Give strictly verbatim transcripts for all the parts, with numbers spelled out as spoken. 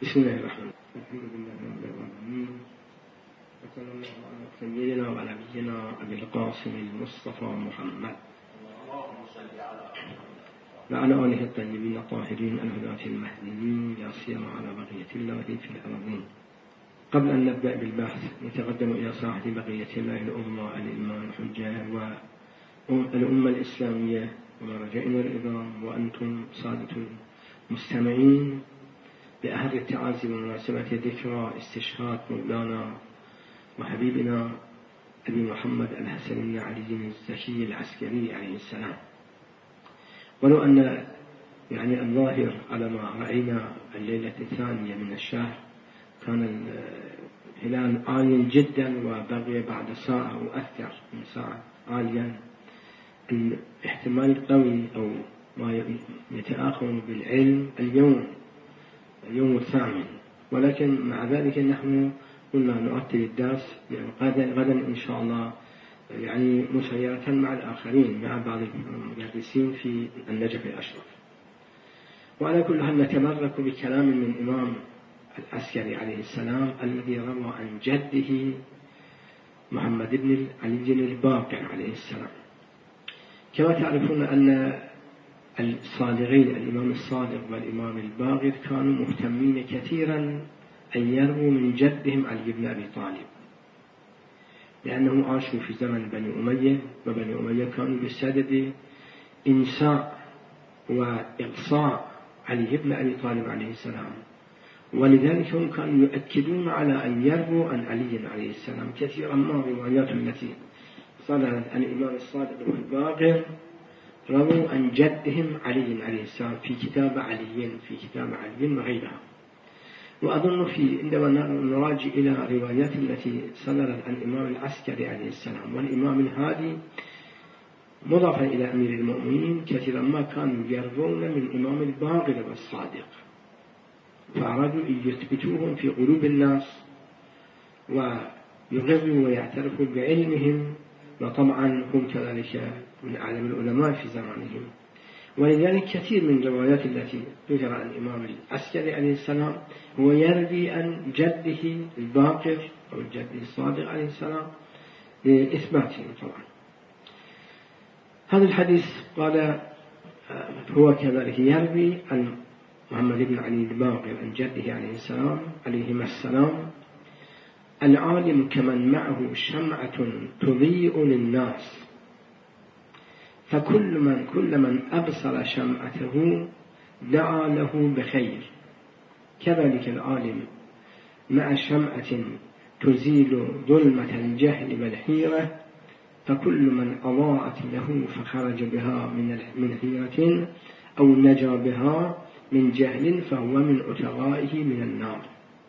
بسم الله الرحمن الرحيم. الحمد لله رب العالمين، وصلى الله على سيدنا ونبينا أبي القاسم المصطفى محمد وعلى آله الطيبين الطاهرين الهداة المهديين، لا سيما على بقية الله في الأرضين. قبل أن نبدأ بالبحث نتقدم إلى صاحب بقية الله الأمة الإمام الحجة والأمة الإسلامية ومرجعنا العظام وأنتم سادة المستمعين بأهل التعازي بمناسبة ذكرى استشهاد مولانا وحبيبنا أبي محمد الحسن علي الزكي العسكري عليه السلام. ولو أن يعني الظاهر على ما رأينا الليلة الثانية من الشهر كان الهلال عالي جدا، وبقي بعد ساعة أو أكثر من ساعة عاليا، الاحتمال قوي أو ما يتآخر بالعلم اليوم اليوم الثامن، ولكن مع ذلك نحن قلنا نؤتي الدرس غدا غدا إن شاء الله، يعني مسيرة مع الآخرين مع بعض المدرسين في النجف الأشرف. وعلى كل حال نتبرك بكلام من إمام العسكري عليه السلام الذي روى عن جده محمد بن علي الباقر عليه السلام. كما تعرفون أن الصادقين الإمام الصادق والإمام الباقر كانوا مهتمين كثيرا أن يروا من جدهم علي بن أبي طالب، لأنهم عاشوا في زمن بني أمية، وبني أمية كانوا بسبب إنساء وإقصاء علي بن أبي طالب عليه السلام، ولذلك هم كانوا يؤكدون على أن يروا عن علي عليه السلام كثيرا ما الروايات التي صدرت عن الإمام الصادق والباقر رووا عن جدهم علي عليه السلام في كتاب علي في كتاب علي وغيرها. وأظن في عندما نراجع إلى روايات التي صدرت عن الإمام العسكري عليه السلام والإمام الهادي مضافا إلى أمير المؤمنين كثيرا ما كانوا يرون من إمام الباقر والصادق، فأرادوا أن يثبتوهم في قلوب الناس ويغروا ويعترفوا بعلمهم، وطبعا هم كذلك من أعلم العلماء في زمانهم. ولذلك كثير من الروايات التي ذكر عن الإمام العسكري عليه السلام هو يروي عن جده الباقر أو الجد الصادق عليه السلام لإثباته. طبعا هذا الحديث قال هو كذلك يروي عن محمد بن علي الباقر عن جده عليه السلام عليهما السلام: العالم كمن معه شمعة تضيء للناس، فكل من كل من أبصر شمعته دعا له بخير. كذلك العالم مع شمعة تزيل ظلمة الجهل والحيرة، فكل من أضاءت له فخرج بها من حيرة أو نجا بها من جهل فهو من عتقائه من النار.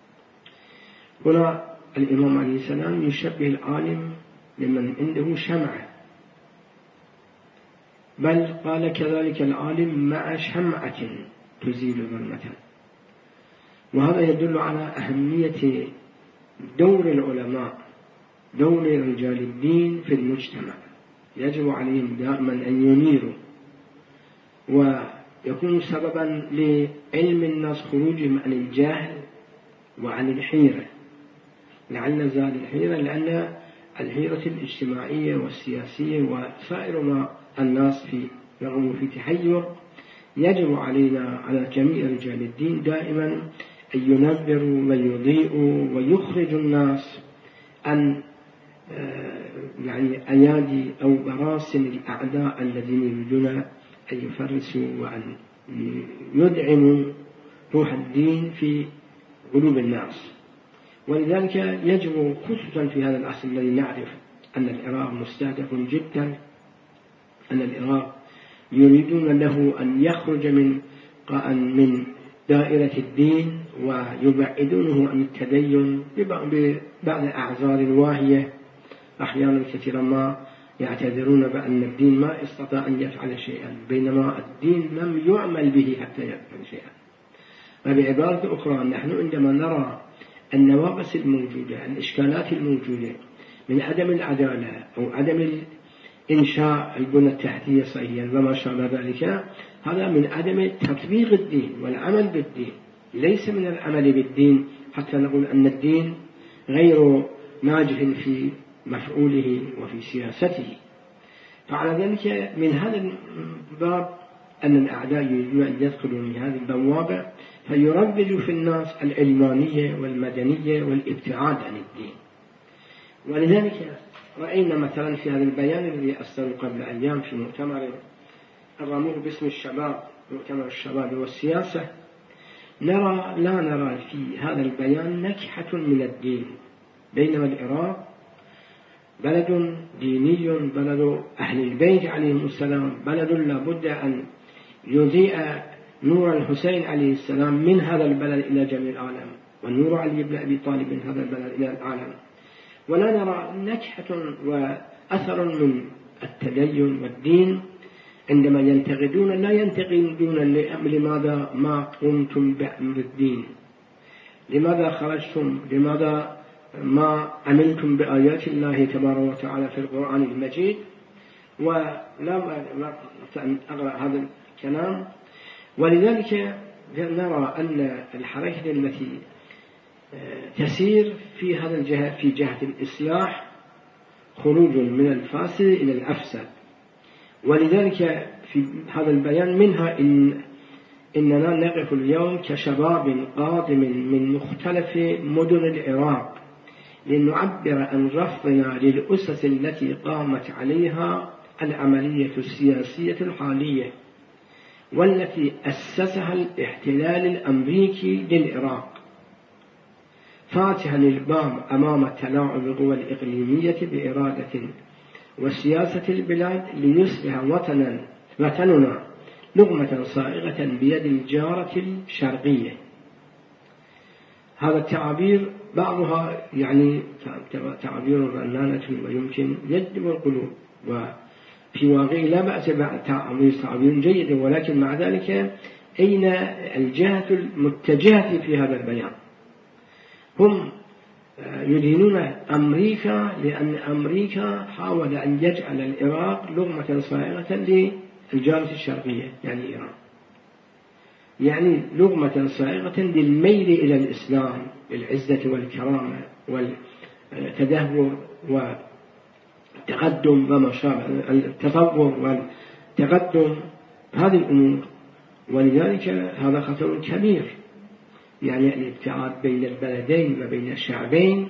هنا الإمام عليه السلام يشبه العالم لمن عنده شمعة، بل قال كذلك العالم مع شمعة تزيل ظلمة. وهذا يدل على أهمية دور العلماء، دور رجال الدين في المجتمع. يجب عليهم دائما أن ينيروا ويكون سببا لعلم الناس خروجهم عن الجهل وعن الحيرة. لعل زال الحيرة لأن الحيرة الاجتماعية والسياسية وسائر ما الناس في رغم في تحير. يجب علينا على جميع رجال الدين دائما أن ينذروا ويضيئوا ويخرجوا الناس عن يعني أيادي أو براسم الأعداء الذين يريدون أن يفرسوا وأن يدعموا روح الدين في قلوب الناس. ولذلك يجب خصوصا في هذا العصر الذي نعرف أن العراق مستهدف جدا، أن العراق يريدون له أن يخرج من من دائرة الدين ويبعدونه عن التدين ببعض أعذار واهية. أحيانا كثيرا ما يعتذرون بأن الدين ما استطاع أن يفعل شيئا، بينما الدين لم يعمل به حتى يفعل شيئا. وبعبارة أخرى نحن عندما نرى النواقص الموجودة، الإشكالات الموجودة من عدم العدالة أو عدم إنشاء البنى التحتية صحيحا وما شابه ذلك، هذا من عدم تطبيق الدين والعمل بالدين. ليس من العمل بالدين حتى نقول أن الدين غير ناجح في مفعوله وفي سياسته. فعلى ذلك من هذا الباب أن الأعداء يريدون أن يدخلوا من هذه البوابة فيروجوا في الناس العلمانية والمدنية والابتعاد عن الدين. ولذلك رأينا مثلا في هذا البيان الذي أصدروا قبل أيام في مؤتمر الرموه باسم الشباب، مؤتمر الشباب والسياسة، نرى لا نرى في هذا البيان نكحة من الدين، بينما العراق بلد ديني، بلد أهل البيت عليهم السلام، بلد لابد أن يضيء نور الحسين عليه السلام من هذا البلد إلى جميع العالم، والنور علي بن أبي طالب من هذا البلد إلى العالم. ولا نرى نكحة وأثر من التدين والدين عندما ينتقدون، لا ينتقدون لماذا ما قمتم بأمر الدين، لماذا خرجتم، لماذا ما عملتم بآيات الله تبارك وتعالى في القرآن المجيد. ولا أقرأ هذا الكلام. ولذلك نرى أن الحركة التي تسير في هذا الجهة في جهة الإصلاح خروج من الفاسد إلى الأفسد. ولذلك في هذا البيان منها إن إننا نقف اليوم كشباب قادم من مختلف مدن العراق لنعبر عن رفضنا للأسس التي قامت عليها العملية السياسية الحالية، والتي أسسها الاحتلال الأمريكي للعراق، فاتحا الباب أمام تلاعب القوى الإقليمية بإرادة وسياسة البلاد ليصبح وطنا وطننا لقمة صائغة بيد الجارة الشرقية. هذا التعابير بعضها يعني تعابير رنانة ويمكن يجذب القلوب، وفي واقع لا بأس تعابير تعابير جيدة، ولكن مع ذلك أين الجهة المتجهة في هذا البيان؟ هم يدينون أمريكا لأن أمريكا حاول أن يجعل العراق لقمة صائغة للجارة الشرقية يعني إيران، يعني لقمة صائغة للميل إلى الإسلام بالعزة والكرامة والتدهور والتقدم وما شابه التطور والتقدم هذه الأمور. ولذلك هذا خطر كبير، يعني الابتعاد بين البلدين وبين الشعبين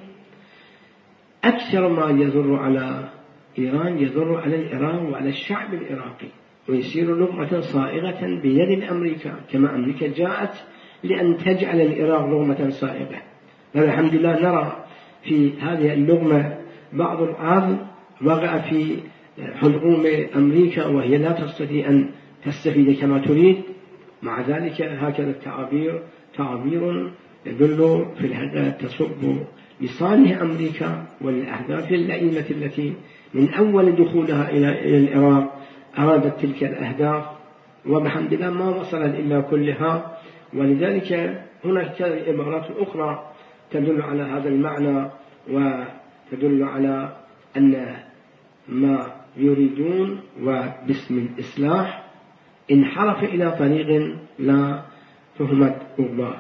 أكثر ما يضر على إيران يضر على العراق وعلى الشعب العراقي، ويصير لقمة صائغة بيد أمريكا، كما أمريكا جاءت لأن تجعل العراق لقمة صائغة. والحمد لله نرى في هذه اللقمة بعض العرض وقع في حلقوم أمريكا وهي لا تستطيع أن تستفيد كما تريد. مع ذلك هكذا التعابير تعابير يدل في الحقيقة تصب لصالح أمريكا والأهداف اللئيمة التي من أول دخولها إلى العراق أرادت تلك الأهداف، وبحمد الله ما وصلت إلا كلها. ولذلك هناك عبارات أخرى تدل على هذا المعنى وتدل على أن ما يريدون وباسم الإصلاح انحرف إلى طريق لا تهمد أرباه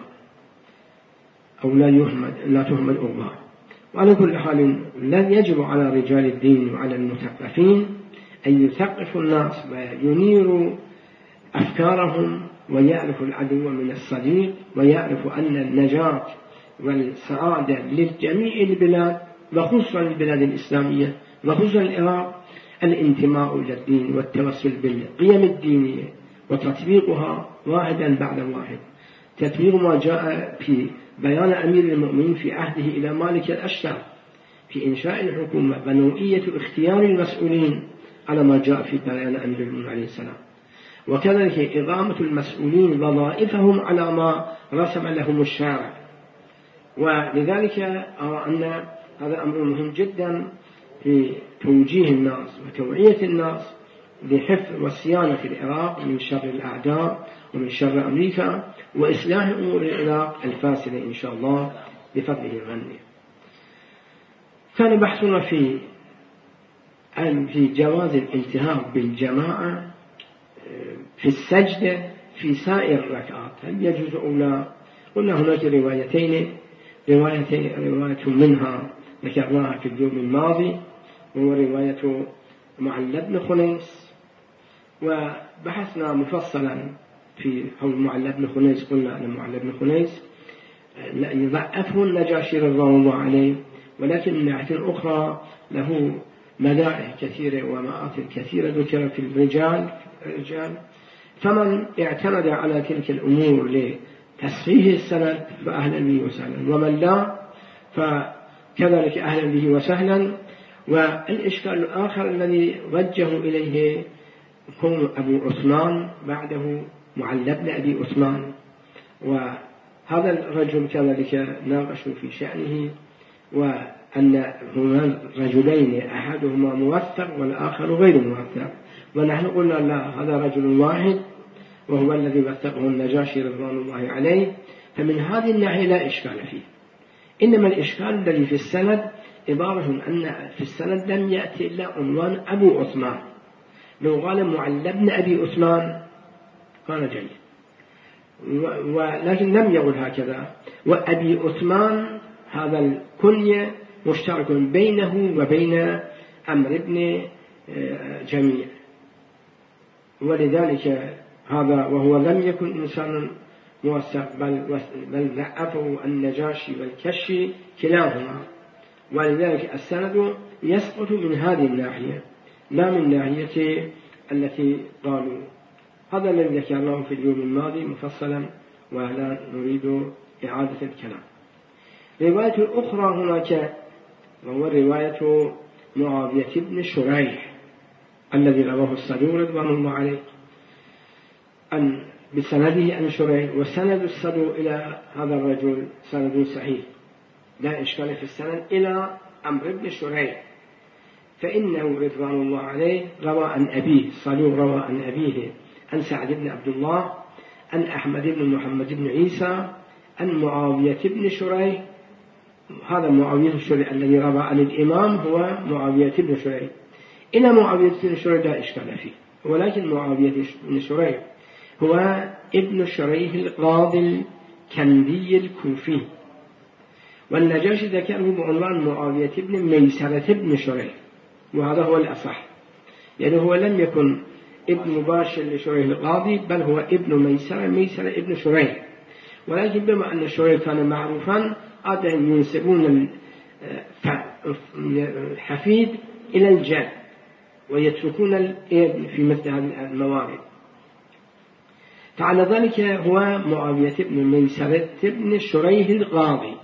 أو لا يهمد لا تهمد أرباه. وعلى كل حال لن يجب على رجال الدين وعلى المثقفين أن يثقفوا الناس وينيروا أفكارهم ويعرفوا العدو من الصديق، ويعرفوا أن النجاة والسعادة لجميع البلاد وخصوصا البلاد الإسلامية وخصوصا العراق الانتماء إلى الدين والتوسل بالقيم الدينية وتطبيقها واحدا بعد واحد. تطبيق ما جاء في بيان أمير المؤمنين في عهده إلى مالك الأشتر في إنشاء الحكومة ونوعية اختيار المسؤولين على ما جاء في بيان أمير المؤمنين عليه السلام، وكذلك إقامة المسؤولين وظائفهم على ما رسم لهم الشارع. ولذلك أرى أن هذا أمر مهم جدا في توجيه الناس وتوعية الناس لحفظ وصيانة العراق من شر الأعداء ومن شر أمريكا وإصلاح أمور العراق الفاسدة إن شاء الله بفضله ومنه. كان بحثنا في في جواز الالتهاب بالجماعة في السجدة في سائر الركعات، هل يجوز أو لا؟ قلنا هناك روايتين روايتين رواية منها ذكرناها في اليوم الماضي، وهو رواية معل بن خنيس، وبحثنا مفصلا في حول معل بن خنيس. قلنا أن معل بن خنيس يضعفه النجاشي رضوان الله عليه، ولكن من ناحية أخرى له مدائح كثيرة ومآثر كثيرة ذكر في الرجال الرجال فمن اعتمد على تلك الأمور لتصحيح السند فأهلا به وسهلا، ومن لا فكذلك أهلا به وسهلا. والإشكال الآخر الذي وجهوا إليه كون أبو عثمان بعده معل بن أبي عثمان، وهذا الرجل كذلك ناقشوا في شأنه، وأن هما رجلين أحدهما موثق والآخر غير موثق، ونحن قلنا لا، هذا رجل واحد وهو الذي وثقه النجاشي رضوان الله عليه، فمن هذه الناحية لا إشكال فيه. إنما الإشكال الذي في السند عبارة أن في السند لم يأتي إلا عنوان أبو عثمان، لو قال معل بن أبي عثمان كان جيد، ولكن لم يقل هكذا. وأبي عثمان هذا الكنية مشترك بينه وبين عمرو بن جميع، ولذلك هذا وهو لم يكن إنسانا موثق، بل بل ضعفه النجاشي والكشي كلاهما، ولذلك السند يسقط من هذه الناحية لا من ناحية التي قالوا. هذا الذي ذكرناه في اليوم الماضي مفصلا، ولا نريد إعادة الكلام. رواية الأخرى هناك وهو رواية معاوية بن شريح الذي رواه الصدوق رضوان الله عليه أن بسنده عن شريح، وسند الصدوق إلى هذا الرجل سند صحيح لا إشكال في السند إلى عمرو بن شريح، فإنه رضوان الله عليه روى عن أبيه، الصدوق روى عن أبيه عن سعد بن عبد الله عن أحمد بن محمد بن عيسى عن معاوية بن شريح. هذا معاوية بن شريح الذي روى عن الإمام هو معاوية بن شريح إلى معاوية بن شريح لا إشكال فيه، ولكن معاوية بن شريح هو ابن شريح القاضي الكندي الكوفي، والنجاشي ذكره بعنوان معاوية بن ميسرة بن شريح، وهذا هو الأصح، يعني هو لم يكن ابن مباشر لشريح القاضي، بل هو ابن ميسرة ميسرة ابن شريح، ولكن بما أن شريح كان معروفا عادة ينسبون الحفيد إلى الجد ويتركون الابن في مثل هذه الموارد. فعلى ذلك هو معاوية بن ميسرة بن شريح القاضي،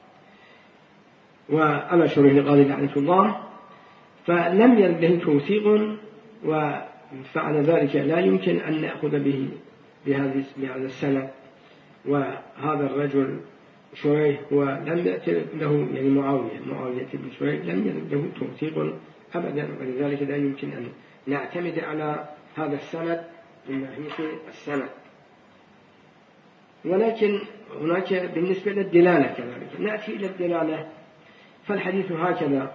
وعلى شريح القاضي لعنة الله، فلم يرد له توثيق، وفعل ذلك لا يمكن أن نأخذ به بهذا السنة. وهذا الرجل شريح ولم يأتي له يعني معاوية معاوية بن شريح لم يرد له توثيق أبدا، ولذلك لا يمكن أن نعتمد على هذا السند من ناحية السند. ولكن هناك بالنسبة للدلالة كذلك نأتي إلى الدلالة، فالحديث هكذا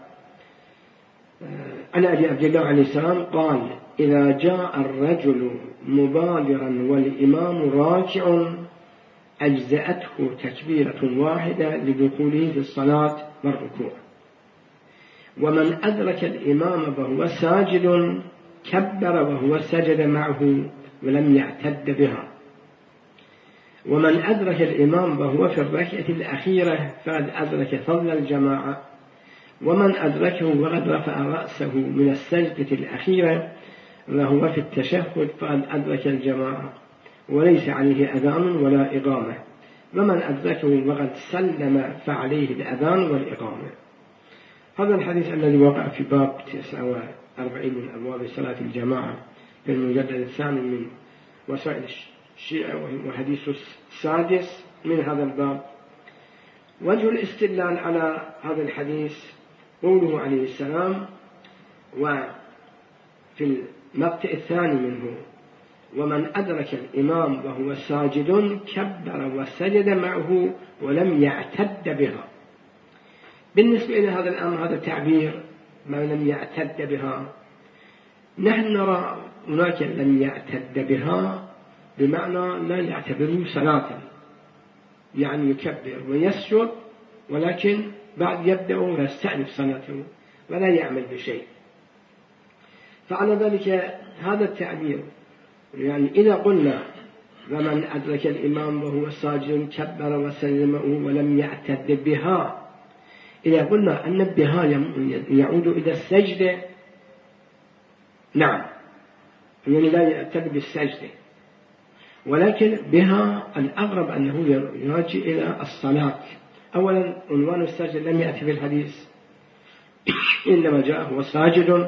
عن أبي عبد الله عليه السلام قال: إذا جاء الرجل مبادرا والإمام راكع أجزأته تكبيرة واحدة لدخوله في الصلاة والركوع، ومن أدرك الإمام وهو ساجد كبر وهو سجد معه ولم يعتد بها، ومن أدرك الإمام وهو في الركعة الأخيرة فقد أدرك فضل الجماعة، ومن أدركه وقد رفع رأسه من السجدة الأخيرة وهو في التشهد فقد أدرك الجماعة وليس عليه أذان ولا إقامة، ومن أدركه وقد سلم فعليه الأذان والإقامة. هذا الحديث الذي وقع في باب تسعة وأربعين من أبواب صلاة الجماعة في المجلد الثاني من وسائل الشيعة، وحديث السادس من هذا الباب. وجه الاستدلال على هذا الحديث قوله عليه السلام: وفي المقطع الثاني منه: ومن أدرك الإمام وهو ساجد كبر وسجد معه ولم يعتد بها. بالنسبة إلى هذا الأمر، هذا التعبير ما لم يعتد بها، نحن نرى هناك لم يعتد بها بمعنى لا يعتبره صلاة، يعني يكبر ويسجد، ولكن بعد يبدأ ويستأنف صلاته ولا يعمل بشيء. فعلى ذلك هذا التعبير، يعني إذا قلنا ومن أدرك الإمام وهو ساجد كبر وسلم ولم يعتد بها، إذا قلنا أن بها يعود إلى السجدة، نعم، يعني لا يعتد بالسجدة، ولكن بها الأغرب أنه يراجع إلى الصلاة. أولا عنوان السجدة لم يأتي في الحديث، إنما جاء هو ساجد.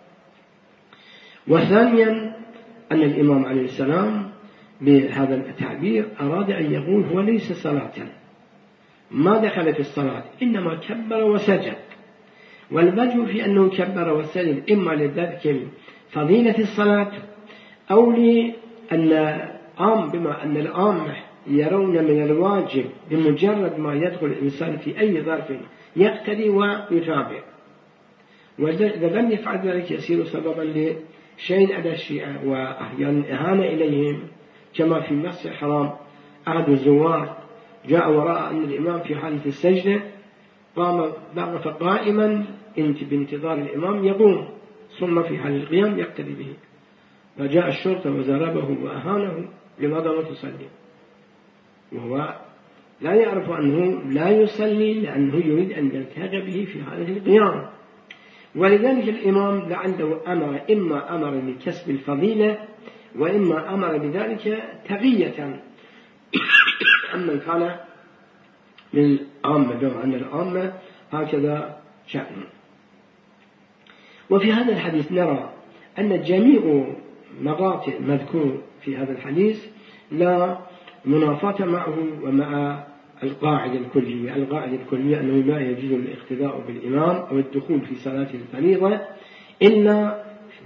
وثانيا أن الإمام عليه السلام بهذا التعبير أراد أن يقول هو ليس صلاة، ما دخل في الصلاة، إنما كبر وسجد. والوجه في أنه كبر وسجد إما لذلك فضيلة الصلاة أو لأن عام بما أن العامة يرون من الواجب بمجرد ما يدخل الإنسان في أي ظرف يقتدي ويتابع، وإذا لم يفعل ذلك يصير سببا لشيء على الشيعة وأحيانا إهانة إليهم، كما في المسجد الحرام أحد الزوار جاء وراء أن الإمام في حالة السجدة قام وقف قائما بانتظار الإمام يقوم، ثم في حال القيام يقتدي به، فجاء الشرطة وزربه وأهانه لماذا لا تصلي، وهو لا يعرف أنه لا يصلي لأنه يريد أن يلتهج به في حالة القيام. ولذلك الإمام لعله أمر إما أمر بكسب الفضيلة وإما أمر بذلك تغية أما كان من العامة، بما أن العامة هكذا شأن. وفي هذا الحديث نرى أن جميع مقاطع مذكور في هذا الحديث لا منافاة معه ومع القاعدة الكلية. القاعدة الكلية أنه لا يجوز الاقتداء بالإمام أو الدخول في صلاة الفريضة إلا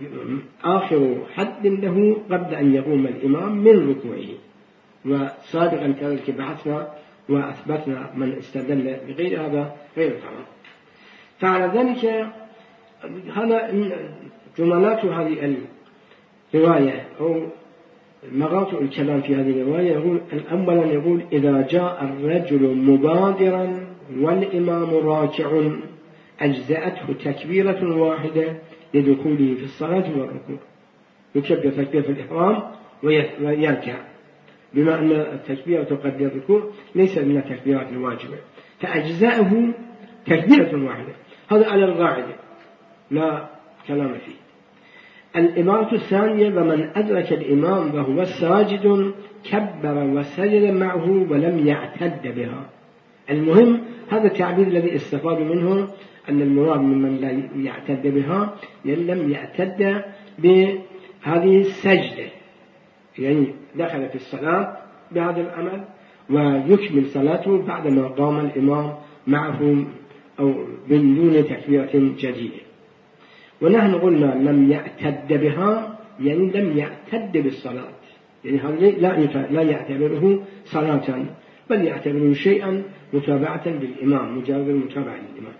آخر حد له قبل أن يقوم الإمام من ركوعه، وسابقا كذلك بحثنا وأثبتنا من استدل بغير هذا غير تمام. فعلى ذلك هذا جملات هذه الرواية أو مقاطع الكلام في هذه الرواية. يقول أولا يقول إذا جاء الرجل مبادرا والإمام راكع أجزأته تكبيرة واحدة لدخوله في الصلاة والركوع، يكبر تكبيرة الإحرام ويركع، بما أن التكبيرة قبل الركوع ليس من التكبيرات الواجبة، فأجزأه تكبيرة واحدة. هذا على القاعدة لا كلام فيه. العبارة الثانية ومن أدرك الإمام وهو ساجد كبر وسجد معه ولم يعتد بها. المهم هذا التعبير الذي استفاد منه أن المراد ممن لا يعتد بها يعني لم يعتد بهذه السجدة، يعني دخل في الصلاة بهذا العمل ويكمل صلاته بعدما قام الإمام معه أو من دون تكبيرة جديدة. ونحن قلنا لم يعتد بها يعني لم يعتد بالصلاة، يعني هذا لا لا يعتبره صلاة بل يعتبره شيئا متابعة للإمام، مجرد المتابعة للإمام.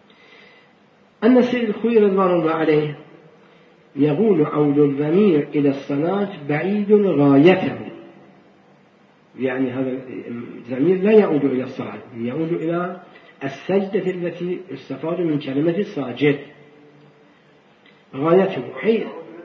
أن السيد الخوئي رضوان الله عليه يقول عود الضمير إلى الصلاة بعيد غايته، يعني هذا الضمير لا يعود إلى الصلاة، يعود إلى السجدة التي استفاد من كلمة الساجد. غايته حين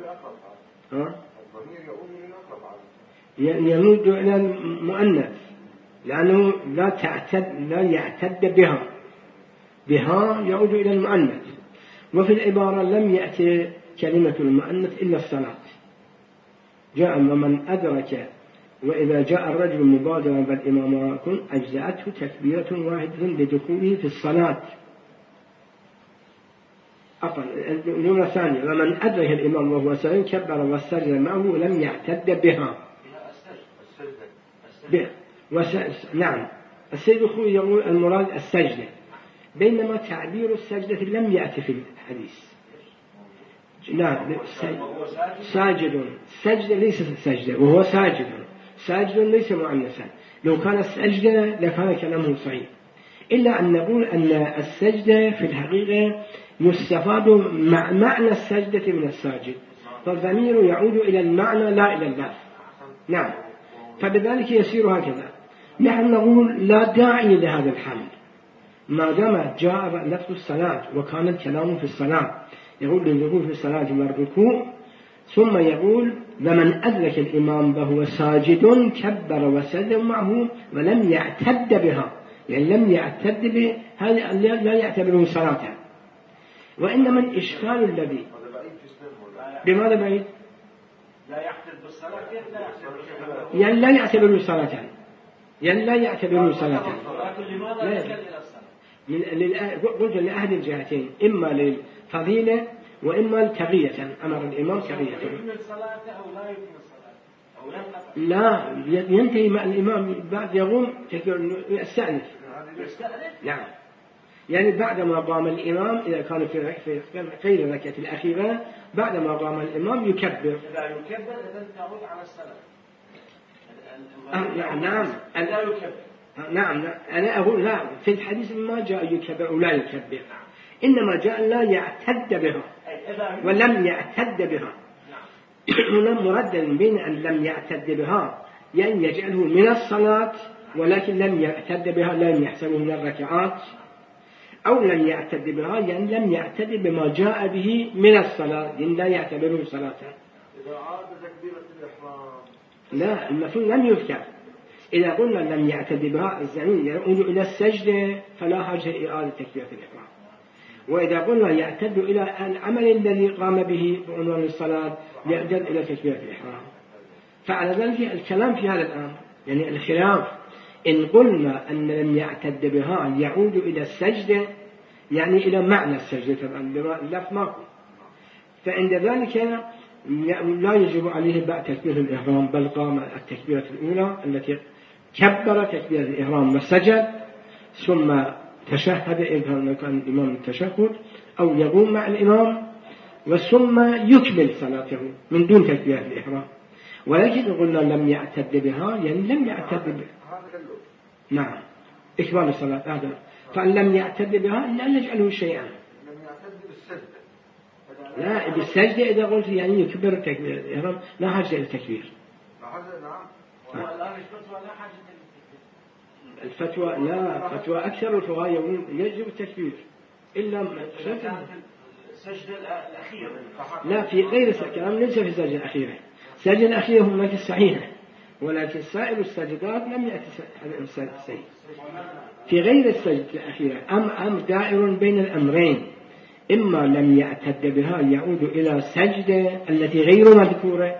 يمد إلى المؤنث لأنه لا تعتد لا يعتد بها، بها يعود إلى المؤنث. وفي العبارة لم يأتي كلمة المؤنث إلا الصلاة، جاء ومن أدرك وإذا جاء الرجل مبادرا بالإمام راكع أجزأته تكبيرة واحدة لدخوله في الصلاة. أقل الجملة الثانية ومن أدرك الإمام وهو ساجد كبر وسجد معه ولم يعتد بها. وس... نعم السيد الخوئي يقول المراد السجدة، بينما تعبير السجدة لم يأتي في الحديث. نعم ساجد، سجدة ليس سجدة وهو ساجد، ساجد ليس مؤنثا. لو كان السجدة لكان كلامه صحيح، إلا أن نقول أن السجدة في الحقيقة يستفاد مع معنى السجدة من الساجد، فالضمير يعود إلى المعنى لا إلى اللفظ. نعم فبذلك يصير هكذا. نحن نقول لا داعي لهذا الحمل ما دام جاء لفظ الصلاة وكان الكلام في الصلاة. يقول للركوع في الصلاة والركوع، ثم يقول لمن أدرك الإمام وهو ساجد كبر وسجد معه ولم يعتد بها، يعني لم يعتد به هذا لا يعتبره صلاة. وإنما الإشكال الذي بماذا بعيد؟ لا يعتد بالصلاة يعني لا يعتبره صلاة، يعني لا يعتبره صلاة. لماذا يصل إلى الصلاة؟ قلت لأهل الجهتين، إما للفضيلة وإما التغية، أمر الإمام تغية. يكمل الصلاة أو لا يكمل الصلاة أو لا ينتهي مع الإمام بعد يقوم يستأنف. نعم، يعني بعدما قام الإمام إذا كان في غير الركعة الأخيرة بعدما قام الإمام يكبر. إذا يكبر إذا تعود على الصلاة. نعم نعم لا يكبر. نعم أنا أقول لا، في الحديث ما جاء يكبر أو لا يكبر، إنما جاء لا يعتد بها ولم يعتد بها. هنا مردد بين أن لم يعتد بها يعني يجعله من الصلاة ولكن لم يعتد بها لم يحسبه من الركعات، أو لم يعتد بها يعني لم يعتد بما جاء به من الصلاة يعني لا يعتبره صلاة. إذا عاد تكبيرة الإحرام لا، المفروض لم يذكر. إذا قلنا لم يعتد بها الزمين يعود إلى السجدة فلا حاجة إلى إعادة تكبيرة الإحرام. وإذا قلنا يعتد إلى العمل الذي قام به بعنوان الصلاة يعتد إلى تكبيرة الإحرام. فعلى ذلك الكلام في هذا الأمر يعني الخلاف إن قلنا أن لم يعتد بها يعود إلى السجدة يعني إلى معنى السجدة طبعا اللفظ ماكو، فعند ذلك لا يجب عليه بعد تكبيرة الإحرام بل قام التكبيرة الأولى التي كبر تكبيرة الإحرام وسجد ثم تشهد إذا كان الإمام التشهد أو يقوم مع الإمام وثم يكمل صلاته من دون تكبيرة الإحرام. ولكن قلنا لم يعتد بها يعني لم يعتد بها. نعم إكمال الصلاة هذا. فإن لم يعتد بها لا نجعله شيئا. لم يعتد بالسجدة. لا بالسجدة إذا قلت يعني يكبر تكبير الإحرام لا حاجة للتكبير. نعم. والآن الفتوى لا حاجة للتكبير. الفتوى لا، فتوى أكثر الفقهاء يقولون يجب التكبير إلا السجدة الأخيرة. لا في غير الكلام ليس في السجدة الأخيرة. السجدة الأخيرة هناك الصحيحة ولكن سائر السجدات لم يأتي السجد في غير السجدة الأخيرة. أم أمر دائر بين الأمرين، إما لم يعتد بها يعود إلى السجدة التي غير مذكورة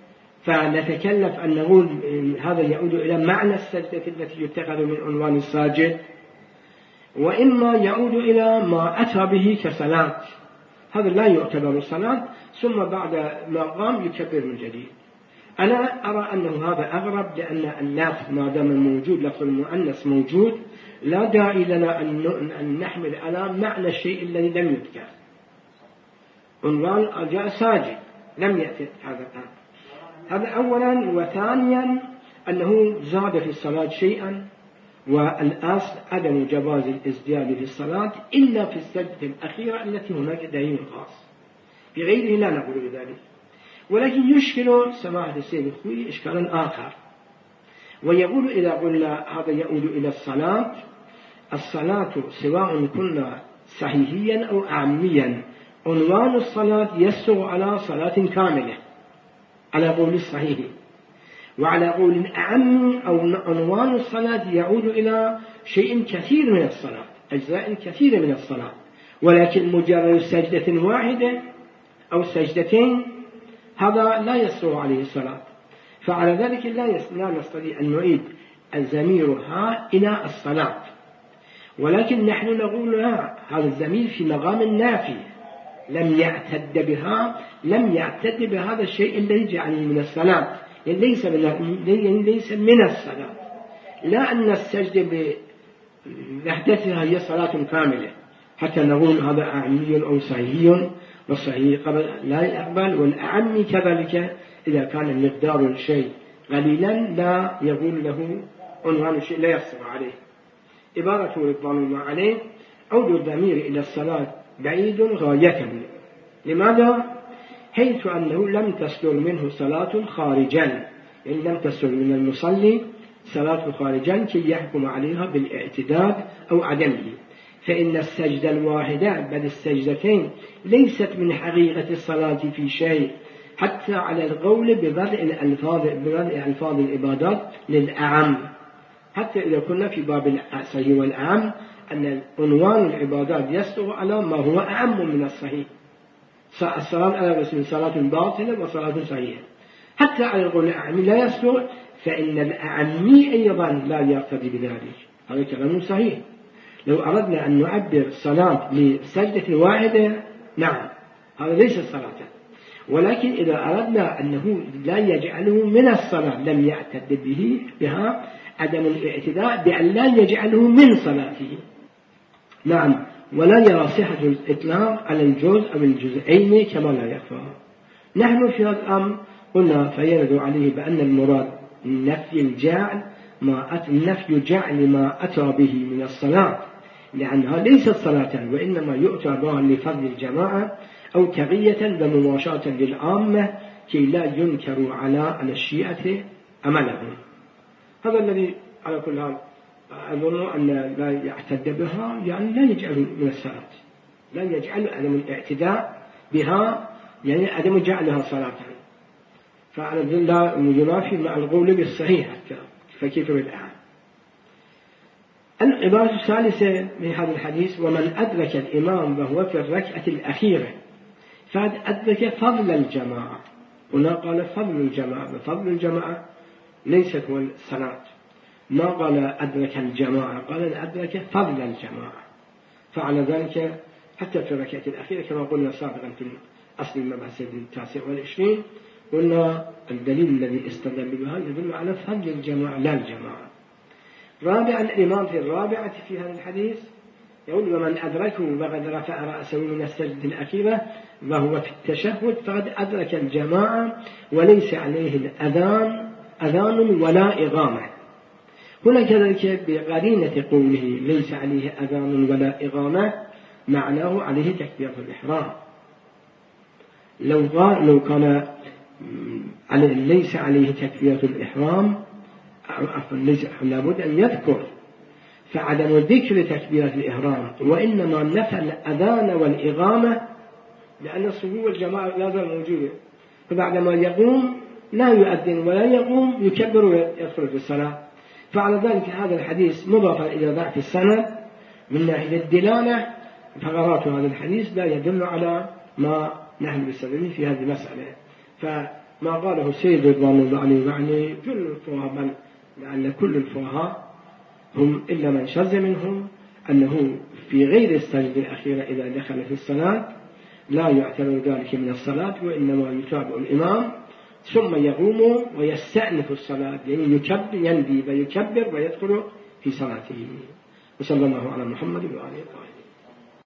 فنتكلف أن نقول هذا يعود إلى معنى السجدة التي يتخذ من عنوان الساجد، وإما يعود إلى ما أتى به كصلاة هذا لا يعتبر صلاة ثم بعد ما قام يكبر من جديد. أنا أرى أنه هذا أغرب لأن اللفظ ما دام موجود لفظ المؤنث موجود لا داعي لنا أن نحمل على معنى الشيء الذي لم يذكر. عنوان جاء ساجد لم يأتي هذا الآن. هذا أولا. وثانيا أنه زاد في الصلاة شيئا والأصل عدم جواز الازدياد في الصلاة إلا في السجدة الأخيرة التي هناك دليل خاص، بغيره لا نقول بذلك. ولكن يشكل سماحة السيد الخوي إشكالا آخر ويقول إذا قلنا هذا يعود إلى الصلاة، الصلاة سواء كنا صحيحيا أو عاميا عنوان الصلاة يسر على صلاة كاملة على قول الصحيح، وعلى قول أعم أو عنوان الصلاة يعود إلى شيء كثير من الصلاة أجزاء كثيرة من الصلاة، ولكن مجرد سجدة واحدة أو سجدتين هذا لا يسر عليه الصلاة. فعلى ذلك لا نستطيع أن نعيد الزميرها إلى الصلاة، ولكن نحن نقول لا، هذا الزمير في مقام النافي لم يعتد بها لم يعتد بهذا الشيء الذي جعله من الصلاة يعني ليس من ليس من الصلاة، لا أن السجدة بوحدتها هي صلاة كاملة حتى نقول هذا أعمي أو صحيح، والصحيح قبل لا يقبل، والأعم كذلك إذا كان مقدار الشيء قليلا لا يقول له عنوان الشيء لا يصر عليه. عبارة رضوان الله عليه عود الضمير إلى الصلاة بعيد غاية. لماذا؟ حيث أنه لم تسلل منه صلاة خارجا، يعني لم تسلل من المصلي صلاة خارجا كي يحكم عليها بالاعتداد أو عدمه، فإن السجدة الواحدة بل السجدتين ليست من حقيقة الصلاة في شيء، حتى على القول ببرء الألفاظ ببرء ألفاظ العبادات للأعم، حتى إذا كنا في باب الصحيح والأعم أن عنوان العبادات يصدق على ما هو أعم من الصحيح. الصلاة على رسول صلاة باطلة وصلاة صحيحة، حتى على القول الأعم لا يصدق، فإن الأعمي أيضا لا يقتضي بذلك. هذا كلام صحيح. لو أردنا أن نعبر الصلاة لسجدة واحدة نعم هذا ليس صلاة، ولكن إذا أردنا أنه لا يجعله من الصلاة لم يعتد به بها عدم الاعتداء بأن لا يجعله من صلاته. نعم، ولا يرى صحة الإطلاق على الجزء أو الجزئين كما لا يخفى. نحن في هذا الأمر قلنا فيرد عليه بأن المراد نفي الجعل ما أت... نفي جعل ما أتى به من الصلاة، لأنها ليست صلاة وإنما يؤتى بها لفضل الجماعة أو تغية ومماشاة للعامة كي لا ينكر على الشيعة عملهم. هذا الذي على كل حال أظن أن لا يعتد بها، يعني لا يجعل من الصلاة، لا يجعل عدم الاعتداء بها يعني عدم جعلها صلاة، فعلى ذلك ينافي مع القول بالصحيح فكيف بالأعم. العبارة الثالثة من هذا الحديث: ومن أدرك الإمام وهو في الركعة الأخيرة فقد أدرك فضل الجماعة. هنا قال فضل الجماعة، فضل الجماعة ليست هو الصلاة، ما قال أدرك الجماعة، قال أدرك فضل الجماعة. فعلى ذلك حتى في الركعة الأخيرة كما قلنا سابقا في أصل المبحث التاسع والعشرين قلنا الدليل الذي استدل به يدل على فضل الجماعة لا الجماعة. رابعا الإمام في الرابعة في هذا الحديث يقول: ومن أدركه وقد رفع رأسه من السجدة الأخيرة وهو في التشهد فقد أدرك الجماعة وليس عليه الأذان أذان ولا إقامة. هنا كذلك بقرينة قوله ليس عليه أذان ولا إقامة معناه عليه تكبيرة الإحرام. لو قال لو كان ليس عليه تكبيرة الإحرام لابد أن يذكر، فعدم ذكر تكبيرة الإحرام وإنما نفى الأذان والإقامة لأن الصفوف والجماعة لا زال موجودة، فبعدما يقوم لا يؤذن ولا يقوم يكبر ويدخل في الصلاة. فعلى ذلك هذا الحديث مضافا إلى ضعف السند من ناحية الدلالة، فقرات هذا الحديث لا يدل على ما نحن بسببه في هذه المسألة. فما قاله سيد رضوان الله عليه يعني كل الفقهاء، بل لأن كل الفقهاء هم إلا من شذ منهم أنه في غير السجدة الأخيرة إذا دخل في الصلاة لا يعتبر ذلك من الصلاة، وإنما يتابع الإمام ثم يقوم ويستأنف الصلاة، يعني يكبر يندي ويكبر ويدخل في صلاته. وصلى الله على محمد وآله وصحبه.